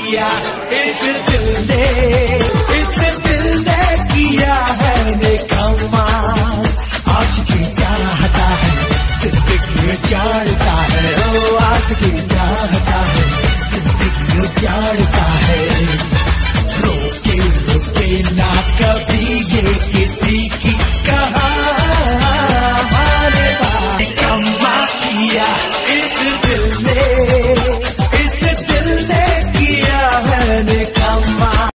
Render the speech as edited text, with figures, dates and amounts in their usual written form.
किया इस दिल ने किया है कमाल। आशिकी चाहता है जिंदगी जानता है, ओ आशिकी